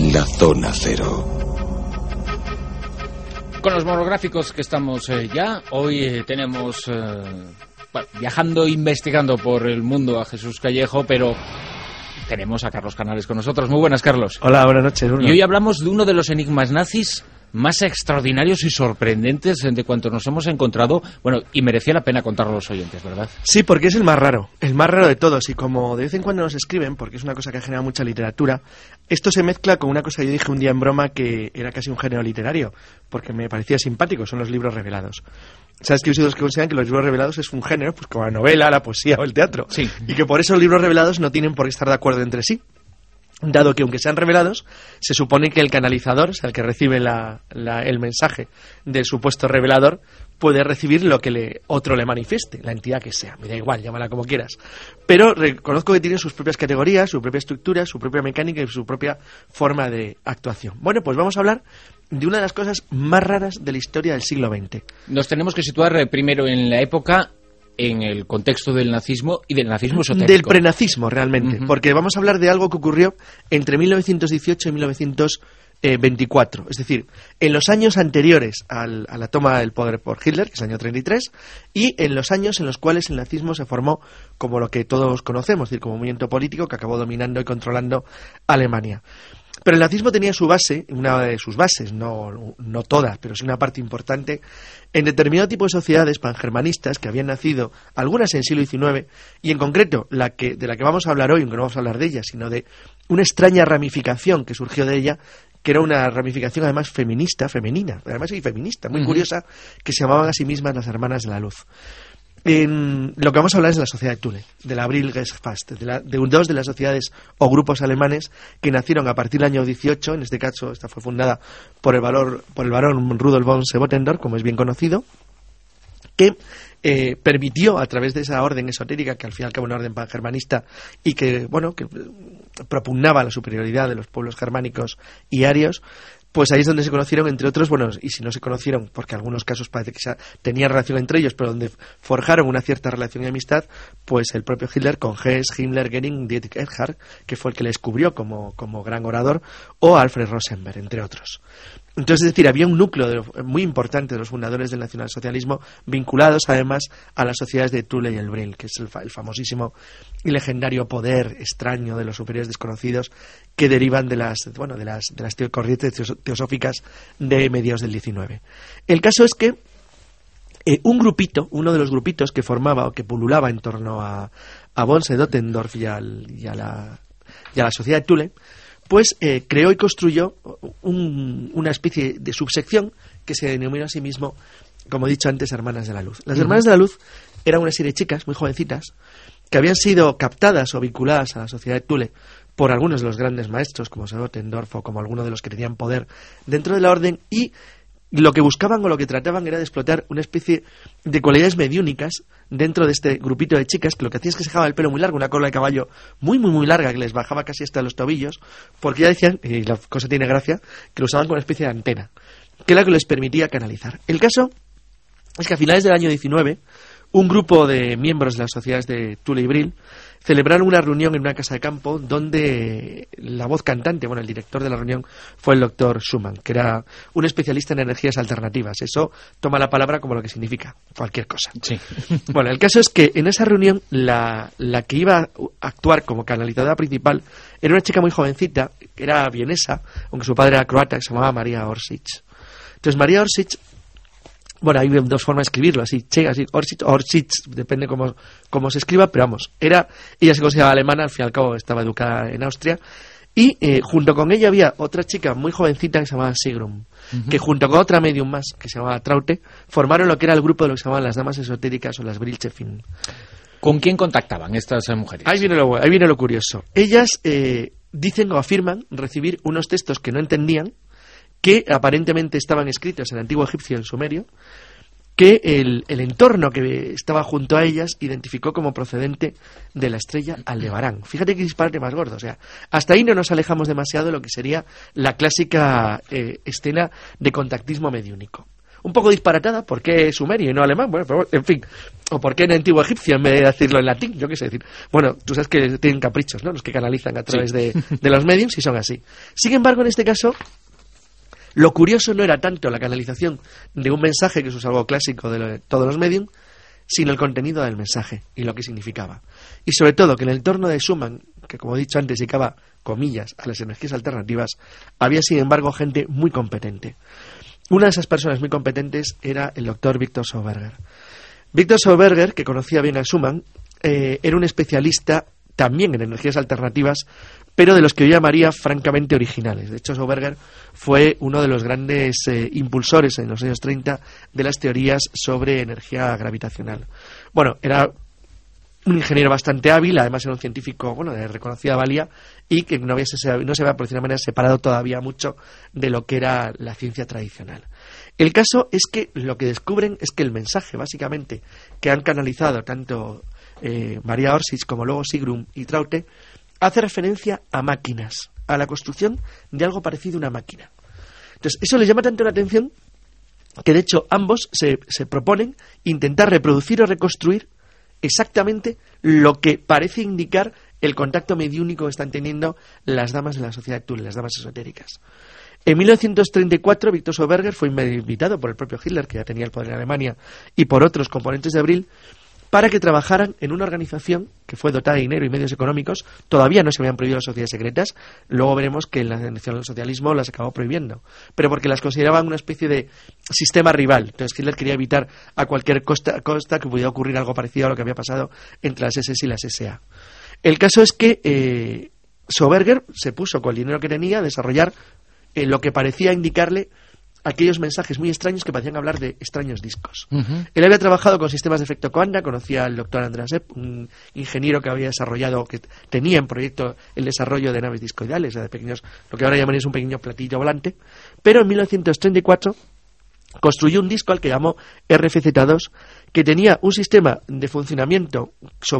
La Zona Cero. Con los monográficos que estamos ya, hoy tenemos viajando, investigando por el mundo a Jesús Callejo, pero tenemos a Carlos Canales con nosotros. Muy buenas, Carlos. Hola, buenas noches, Bruno. Y hoy hablamos de uno de los enigmas nazis más extraordinarios y sorprendentes de cuanto nos hemos encontrado. Bueno, y merecía la pena contarlo a los oyentes, ¿verdad? Sí, porque es el más raro de todos. Y como de vez en cuando nos escriben, porque es una cosa que ha generado mucha literatura, esto se mezcla con una cosa que yo dije un día en broma que era casi un género literario, porque me parecía simpático, son los libros revelados. ¿Sabes que hay los que consideran que los libros revelados es un género, pues como la novela, la poesía o el teatro? Sí. Y que por eso los libros revelados no tienen por qué estar de acuerdo entre sí. Dado que aunque sean revelados, se supone que el canalizador, o sea, el que recibe el mensaje del supuesto revelador, puede recibir lo que otro le manifieste, la entidad que sea, me da igual, llámala como quieras. Pero reconozco que tienen sus propias categorías, su propia estructura, su propia mecánica y su propia forma de actuación. Bueno, pues vamos a hablar de una de las cosas más raras de la historia del siglo XX. Nos tenemos que situar primero en la época, en el contexto del nazismo y del nazismo esotérico. Del prenazismo, realmente, porque vamos a hablar de algo que ocurrió entre 1918 y 1924, es decir, en los años anteriores a la toma del poder por Hitler, que es el año 33, y en los años en los cuales el nazismo se formó como lo que todos conocemos, es decir, como movimiento político que acabó dominando y controlando Alemania. Pero el nazismo tenía su base, una de sus bases, no todas, pero sí una parte importante, en determinado tipo de sociedades pangermanistas que habían nacido, algunas en el siglo XIX, y en concreto de la que vamos a hablar hoy, aunque no vamos a hablar de ella, sino de una extraña ramificación que surgió de ella, que era una ramificación además femenina, además y feminista, muy curiosa, que se llamaban a sí mismas las Hermanas de la Luz. Lo que vamos a hablar es de la sociedad de Thule, de la Brilgesfast, de dos de las sociedades o grupos alemanes que nacieron a partir del año 18, en este caso esta fue fundada por el barón Rudolf von Sebottendorf, como es bien conocido, que permitió a través de esa orden esotérica, que al fin y al cabo era una orden pangermanista y que propugnaba la superioridad de los pueblos germánicos y arios, pues ahí es donde se conocieron, entre otros, y si no se conocieron, porque en algunos casos parece que tenían relación entre ellos, pero donde forjaron una cierta relación y amistad, pues el propio Hitler con Hess, Himmler, Göring, Dietrich Eckart, que fue el que le descubrió como gran orador, o Alfred Rosenberg, entre otros. Entonces, es decir, había un núcleo muy importante de los fundadores del nacionalsocialismo vinculados además a las sociedades de Thule y el Brill, que es el famosísimo y legendario poder extraño de los superiores desconocidos que derivan de las corrientes teosóficas de mediados del XIX. El caso es que uno de los grupitos que formaba o que pululaba en torno a von Sebottendorf y a la sociedad de Thule, pues creó y construyó una especie de subsección que se denominó a sí mismo, como he dicho antes, Hermanas de la Luz. Las Hermanas de la Luz eran una serie de chicas muy jovencitas que habían sido captadas o vinculadas a la sociedad de Thule por algunos de los grandes maestros, como Sebottendorf o como algunos de los que tenían poder dentro de la orden, y lo que buscaban o lo que trataban era de explotar una especie de cualidades mediúnicas dentro de este grupito de chicas, que lo que hacía es que se dejaba el pelo muy largo, una cola de caballo muy muy muy larga que les bajaba casi hasta los tobillos, porque ya decían, y la cosa tiene gracia, que lo usaban como una especie de antena, que era lo que les permitía canalizar. El caso es que a finales del año 19, un grupo de miembros de las sociedades de Thule y Brill celebraron una reunión en una casa de campo donde la voz cantante, el director de la reunión fue el doctor Schumann, que era un especialista en energías alternativas. Eso toma la palabra como lo que significa, cualquier cosa. Sí. Bueno, el caso es que en esa reunión la que iba a actuar como canalizadora principal era una chica muy jovencita, que era vienesa, aunque su padre era croata, que se llamaba María Orsic. Entonces María Orsic, hay dos formas de escribirlo, así, Orsic, depende cómo se escriba, pero vamos, ella se consideraba alemana, al fin y al cabo estaba educada en Austria, y junto con ella había otra chica muy jovencita que se llamaba Sigrun, que junto con otra medium más, que se llamaba Traute, formaron lo que era el grupo de lo que se llamaban las damas esotéricas o las Brilchefin. ¿Con quién contactaban estas mujeres? Ahí viene lo curioso. Ellas dicen o afirman recibir unos textos que no entendían, que aparentemente estaban escritos en antiguo egipcio y en sumerio, que el entorno que estaba junto a ellas identificó como procedente de la estrella Aldebarán. Fíjate qué disparate más gordo. O sea, hasta ahí no nos alejamos demasiado de lo que sería la clásica escena de contactismo mediúnico. un poco disparatada. ¿Por qué sumerio y no alemán? Bueno, pero, en fin. O ¿por qué en antiguo egipcio en vez de decirlo en latín? Yo qué sé decir. Bueno, tú sabes que tienen caprichos, ¿no? Los que canalizan a través de los mediums y son así. Sin embargo, en este caso, lo curioso no era tanto la canalización de un mensaje, que eso es algo clásico de todos los mediums, sino el contenido del mensaje y lo que significaba. Y sobre todo que en el entorno de Schumann, que como he dicho antes dedicaba comillas a las energías alternativas, había sin embargo gente muy competente. Una de esas personas muy competentes era el doctor Victor Schauberger. Victor Schauberger, que conocía bien a Schumann, era un especialista también en energías alternativas, pero de los que yo llamaría francamente originales. De hecho, Schauberger fue uno de los grandes impulsores en los años 30 de las teorías sobre energía gravitacional. Bueno, era un ingeniero bastante hábil, además era un científico de reconocida valía y que no se había, por decir una manera, separado todavía mucho de lo que era la ciencia tradicional. El caso es que lo que descubren es que el mensaje, básicamente, que han canalizado tanto Maria Orsic como luego Sigrun y Traute, hace referencia a máquinas, a la construcción de algo parecido a una máquina. Entonces, eso les llama tanto la atención que, de hecho, ambos se proponen intentar reproducir o reconstruir exactamente lo que parece indicar el contacto mediúnico que están teniendo las damas de la sociedad actual, las damas esotéricas. En 1934, Victor Schauberger fue invitado por el propio Hitler, que ya tenía el poder en Alemania, y por otros componentes de Abril, para que trabajaran en una organización que fue dotada de dinero y medios económicos. Todavía no se habían prohibido las sociedades secretas, luego veremos que el nacionalsocialismo las acabó prohibiendo, pero porque las consideraban una especie de sistema rival. Entonces Hitler quería evitar a cualquier costa que pudiera ocurrir algo parecido a lo que había pasado entre las SS y las SA. El caso es que Schauberger se puso con el dinero que tenía a desarrollar lo que parecía indicarle aquellos mensajes muy extraños que parecían hablar de extraños discos. Él había trabajado con sistemas de efecto Coanda, conocía al doctor Andreas Epp, un ingeniero que había desarrollado, que tenía en proyecto el desarrollo de naves discoidales, de pequeños, lo que ahora llamaríamos un pequeño platillo volante, pero en 1934 construyó un disco al que llamó RFZ2, que tenía un sistema de funcionamiento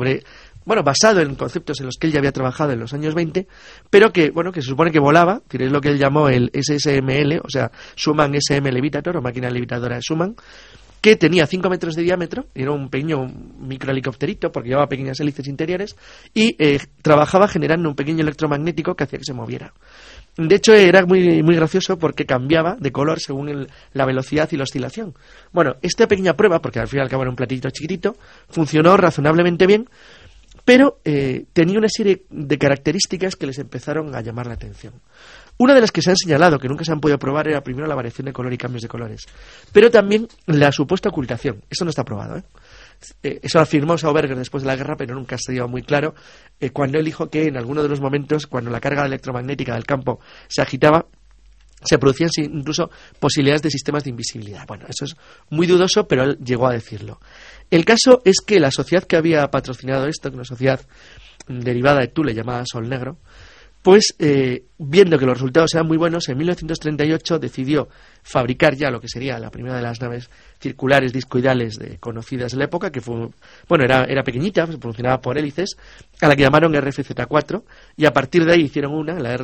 basado en conceptos en los que él ya había trabajado en los años 20, pero que se supone que volaba, es lo que él llamó el SSML, o sea, Schumann SM Levitator, o máquina levitadora de Schumann, que tenía 5 metros de diámetro, era un pequeño microhelicópterito porque llevaba pequeñas hélices interiores, y trabajaba generando un pequeño electromagnético que hacía que se moviera. De hecho, era muy, muy gracioso porque cambiaba de color según la velocidad y la oscilación. Bueno, esta pequeña prueba, porque al fin y al cabo era un platito chiquitito, funcionó razonablemente bien, pero tenía una serie de características que les empezaron a llamar la atención. Una de las que se han señalado, que nunca se han podido probar, era primero la variación de color y cambios de colores, pero también la supuesta ocultación. Eso no está probado, Eso afirmó Schauberger después de la guerra, pero nunca se dio muy claro, cuando él dijo que en alguno de los momentos, cuando la carga electromagnética del campo se agitaba, se producían incluso posibilidades de sistemas de invisibilidad. Bueno, eso es muy dudoso, pero él llegó a decirlo. El caso es que la sociedad que había patrocinado esto, que una sociedad derivada de Thule llamada Sol Negro, pues viendo que los resultados eran muy buenos, en 1938 decidió fabricar ya lo que sería la primera de las naves circulares discoidales conocidas en la época, que fue, era pequeñita, funcionaba por hélices, a la que llamaron RFZ4, y a partir de ahí hicieron una, la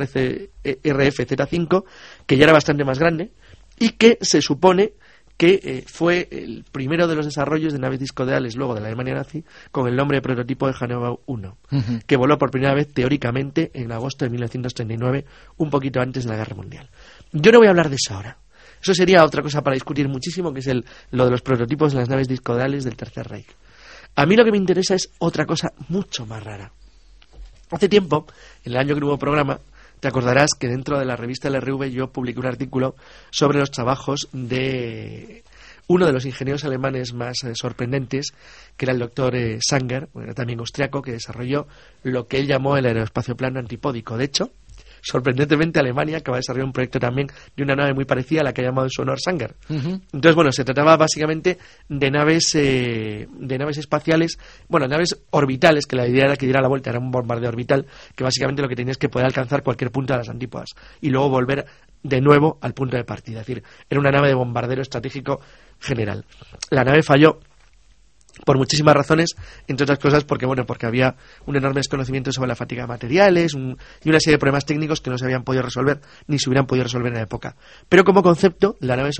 RFZ5, que ya era bastante más grande, y que se supone que fue el primero de los desarrollos de naves discoidales luego de la Alemania nazi, con el nombre de prototipo de Hannover 1, que voló por primera vez teóricamente en agosto de 1939, un poquito antes de la Guerra Mundial. Yo no voy a hablar de eso ahora. Eso sería otra cosa para discutir muchísimo, que es lo de los prototipos de las naves discoidales del Tercer Reich. A mí lo que me interesa es otra cosa mucho más rara. Hace tiempo, en el año que hubo programa, te acordarás que dentro de la revista LRV yo publiqué un artículo sobre los trabajos de uno de los ingenieros alemanes más sorprendentes, que era el doctor Sanger, también austriaco, que desarrolló lo que él llamó el aeroespacio plano antipódico. De hecho, sorprendentemente, Alemania acaba de desarrollar un proyecto también de una nave muy parecida a la que ha llamado en su honor Sanger. Entonces, se trataba básicamente de naves espaciales, naves orbitales, que la idea era que diera la vuelta, era un bombardeo orbital, que básicamente lo que tenía es que poder alcanzar cualquier punto de las antípodas y luego volver de nuevo al punto de partida. Es decir, era una nave de bombardero estratégico general. La nave falló por muchísimas razones, entre otras cosas porque había un enorme desconocimiento sobre la fatiga de materiales y una serie de problemas técnicos que no se habían podido resolver ni se hubieran podido resolver en la época. Pero como concepto, la nave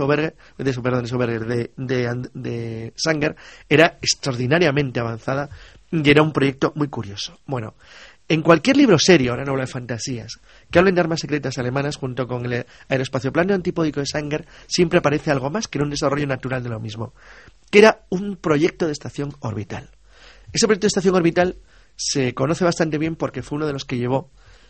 de Sanger era extraordinariamente avanzada y era un proyecto muy curioso. Bueno, en cualquier libro serio, ahora no hablo de fantasías, que hablen de armas secretas alemanas junto con el aeroespacioplano antipódico de Sanger, siempre aparece algo más que era un desarrollo natural de lo mismo, que era un proyecto de estación orbital. Ese proyecto de estación orbital se conoce bastante bien porque fue uno de los que llevó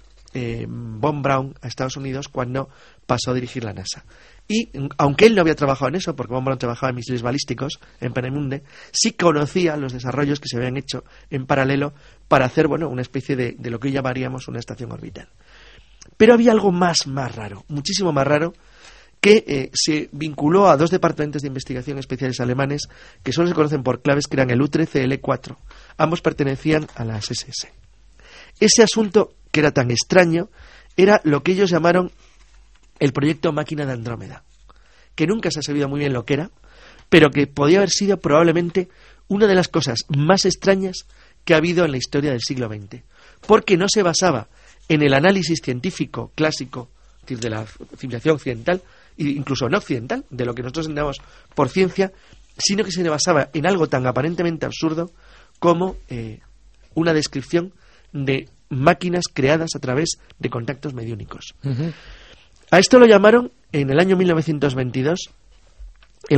von Braun a Estados Unidos cuando pasó a dirigir la NASA. Y aunque él no había trabajado en eso, porque von Braun trabajaba en misiles balísticos en Peenemünde, sí conocía los desarrollos que se habían hecho en paralelo para hacer una especie de lo que hoy llamaríamos una estación orbital. Pero había algo más raro, muchísimo más raro, que se vinculó a dos departamentos de investigación especiales alemanes que solo se conocen por claves, que eran el U-13 y el E-4. Ambos pertenecían a las SS. Ese asunto, que era tan extraño, era lo que ellos llamaron el proyecto Máquina de Andrómeda, que nunca se ha sabido muy bien lo que era, pero que podía haber sido probablemente una de las cosas más extrañas que ha habido en la historia del siglo XX, porque no se basaba en el análisis científico clásico, es decir, de la civilización occidental, e incluso no occidental, de lo que nosotros entendemos por ciencia, sino que se basaba en algo tan aparentemente absurdo como una descripción de máquinas creadas a través de contactos mediúnicos. Uh-huh. A esto lo llamaron en el año 1922 el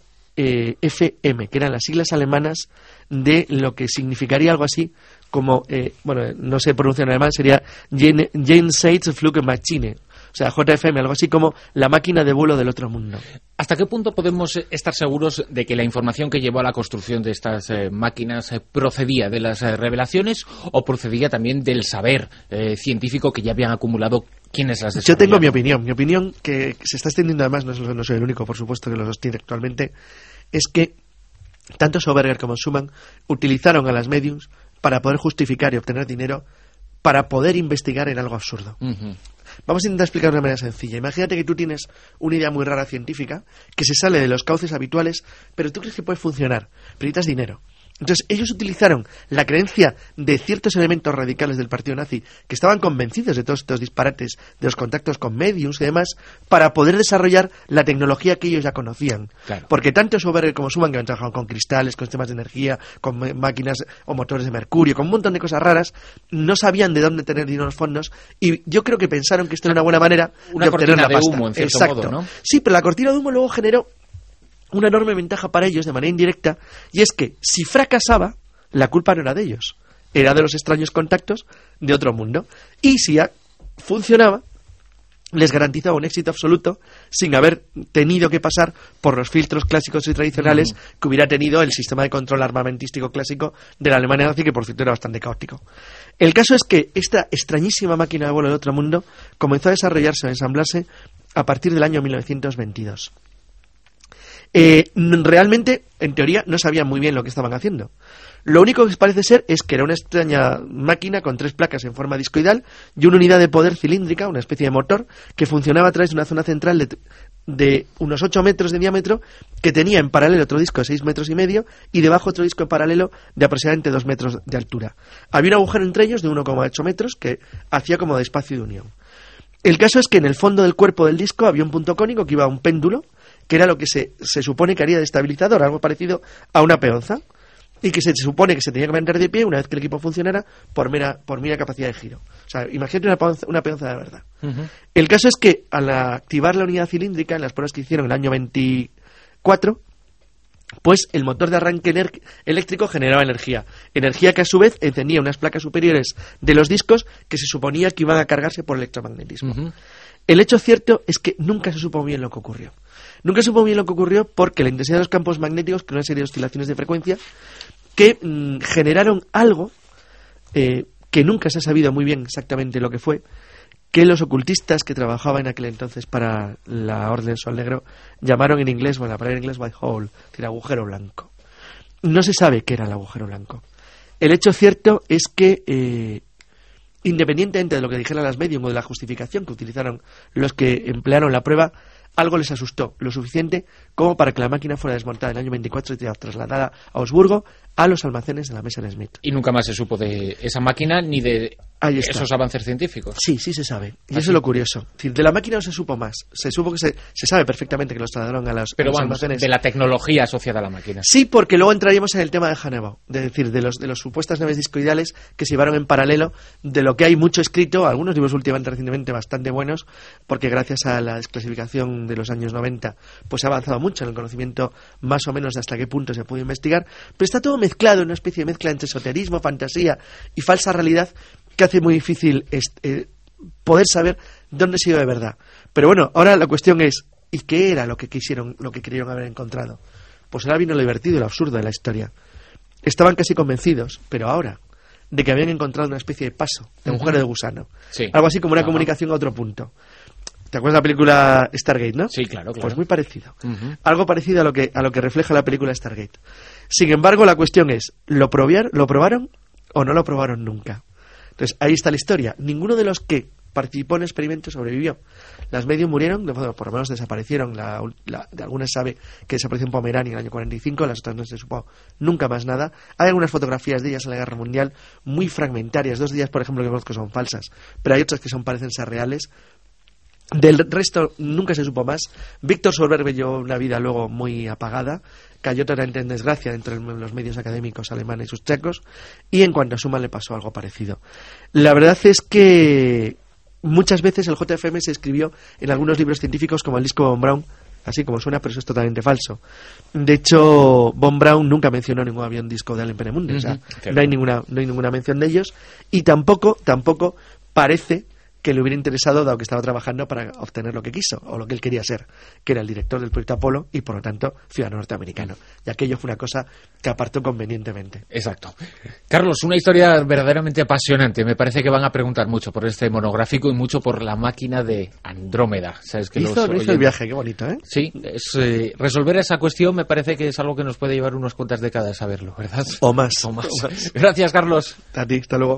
JFM, que eran las siglas alemanas de lo que significaría algo así como, no se pronuncia en alemán, sería Jenseitsflugmaschine. O sea, JFM, algo así como la máquina de vuelo del otro mundo. ¿Hasta qué punto podemos estar seguros de que la información que llevó a la construcción de estas máquinas procedía de las revelaciones o procedía también del saber científico que ya habían acumulado quienes las desarrollaron? Yo tengo mi opinión que se está extendiendo, además no soy el único, por supuesto, que lo sostiene actualmente, es que tanto Soberger como Schumann utilizaron a las mediums para poder justificar y obtener dinero para poder investigar en algo absurdo. Uh-huh. Vamos a intentar explicar de una manera sencilla. Imagínate que tú tienes una idea muy rara científica que se sale de los cauces habituales, pero tú crees que puede funcionar, pero necesitas dinero. Entonces ellos utilizaron la creencia de ciertos elementos radicales del partido nazi que estaban convencidos de todos estos disparates, de los contactos con mediums y demás, para poder desarrollar la tecnología que ellos ya conocían. Claro. Porque tanto Soberger como Schumann, que han trabajado con cristales, con sistemas de energía, con máquinas o motores de mercurio, con un montón de cosas raras, no sabían de dónde tener dinero en los fondos, y yo creo que pensaron que esto era una buena manera de obtener la pasta. Una cortina de humo, en cierto modo, ¿no? Sí, pero la cortina de humo luego generó una enorme ventaja para ellos de manera indirecta, y es que si fracasaba, la culpa no era de ellos, era de los extraños contactos de otro mundo, y si funcionaba, les garantizaba un éxito absoluto sin haber tenido que pasar por los filtros clásicos y tradicionales que hubiera tenido el sistema de control armamentístico clásico de la Alemania nazi, que por cierto era bastante caótico. El caso es que esta extrañísima máquina de vuelo de otro mundo comenzó a desarrollarse o a ensamblarse a partir del año 1922. Realmente, en teoría, no sabían muy bien lo que estaban haciendo. Lo único que parece ser es que era una extraña máquina con 3 placas en forma discoidal y una unidad de poder cilíndrica, una especie de motor, que funcionaba a través de una zona central de unos 8 metros de diámetro, que tenía en paralelo otro disco de 6 metros y medio y debajo otro disco en paralelo de aproximadamente 2 metros de altura. Había un agujero entre ellos de 1,8 metros que hacía como de espacio de unión. El caso es que en el fondo del cuerpo del disco había un punto cónico que iba a un péndulo, que era lo que se supone que haría de estabilizador, algo parecido a una peonza, y que se supone que se tenía que mantener de pie una vez que el equipo funcionara por mera capacidad de giro. O sea, imagínate una peonza de verdad. Uh-huh. El caso es que al activar la unidad cilíndrica en las pruebas que hicieron en el año 24, pues el motor de arranque eléctrico generaba energía que a su vez encendía unas placas superiores de los discos que se suponía que iban a cargarse por electromagnetismo. Uh-huh. El hecho cierto es que nunca se supo bien lo que ocurrió. Nunca se supo bien lo que ocurrió porque la intensidad de los campos magnéticos creó una serie de oscilaciones de frecuencia que generaron algo que nunca se ha sabido muy bien exactamente lo que fue, que los ocultistas que trabajaban en aquel entonces para la Orden Sol Negro llamaron en inglés, la palabra en inglés white hole, es decir, agujero blanco. No se sabe qué era el agujero blanco. El hecho cierto es que independientemente de lo que dijeran las medium o de la justificación que utilizaron los que emplearon la prueba, algo les asustó, lo suficiente como para que la máquina fuera desmontada en el año 24 y trasladada a Augsburgo, a los almacenes de la Mesa Smith. Y nunca más se supo de esa máquina ni de esos avances científicos. Sí, sí se sabe. Y eso es lo curioso. Es decir, de la máquina no se supo más. Se supo que se sabe perfectamente que los trasladaron a los almacenes. De la tecnología asociada a la máquina. Sí, porque luego entraríamos en el tema de Hannibal. Es decir, de los supuestas naves discoidales que se llevaron en paralelo, de lo que hay mucho escrito, algunos libros recientemente bastante buenos, porque gracias a la desclasificación de los años 90, pues ha avanzado mucho en el conocimiento más o menos de hasta qué punto se puede investigar, pero está todo mezclado en una especie de mezcla entre esoterismo, fantasía y falsa realidad, que hace muy difícil poder saber dónde se iba de verdad. Pero bueno, ahora la cuestión es, ¿y qué era lo que creyeron haber encontrado? Pues ahora vino lo divertido y lo absurdo de la historia. Estaban casi convencidos, pero ahora, de que habían encontrado una especie de paso, de agujero de gusano. Sí. Algo así como una comunicación a otro punto. ¿Te acuerdas de la película Stargate, no? Sí, claro. Pues muy parecido. Algo parecido a lo que refleja la película Stargate. Sin embargo, la cuestión es, ¿lo probaron o no lo probaron nunca? Entonces, ahí está la historia. Ninguno de los que participó en el experimento sobrevivió. Las medios murieron, por lo menos desaparecieron. De algunas sabe que desapareció en Pomerania en el año 45, las otras no se supo nunca más nada. Hay algunas fotografías de ellas en la Guerra Mundial muy fragmentarias. 2 días, por ejemplo, que conozco son falsas, pero hay otras que parecen ser reales. Del resto nunca se supo más. Víctor Sorber vivió una vida luego muy apagada, cayó totalmente en desgracia entre los medios académicos alemanes y sus checos, y en cuanto a Schumann le pasó algo parecido. La verdad es que muchas veces el JFM se escribió en algunos libros científicos como el disco Von Braun, así como suena, pero eso es totalmente falso. De hecho, Von Braun nunca mencionó ningún avión disco de Allen Penemunde, o sea, no hay ninguna mención de ellos, y tampoco parece que le hubiera interesado, dado que estaba trabajando para obtener lo que quiso, o lo que él quería ser, que era el director del proyecto Apolo y, por lo tanto, ciudadano norteamericano. Y aquello fue una cosa que apartó convenientemente. Exacto. Carlos, una historia verdaderamente apasionante. Me parece que van a preguntar mucho por este monográfico y mucho por la máquina de Andrómeda. ¿Sabes que hizo el viaje, qué bonito, ¿eh? Sí, resolver esa cuestión me parece que es algo que nos puede llevar unas cuantas décadas saberlo, ¿verdad? O más. Gracias, Carlos. A ti, hasta luego.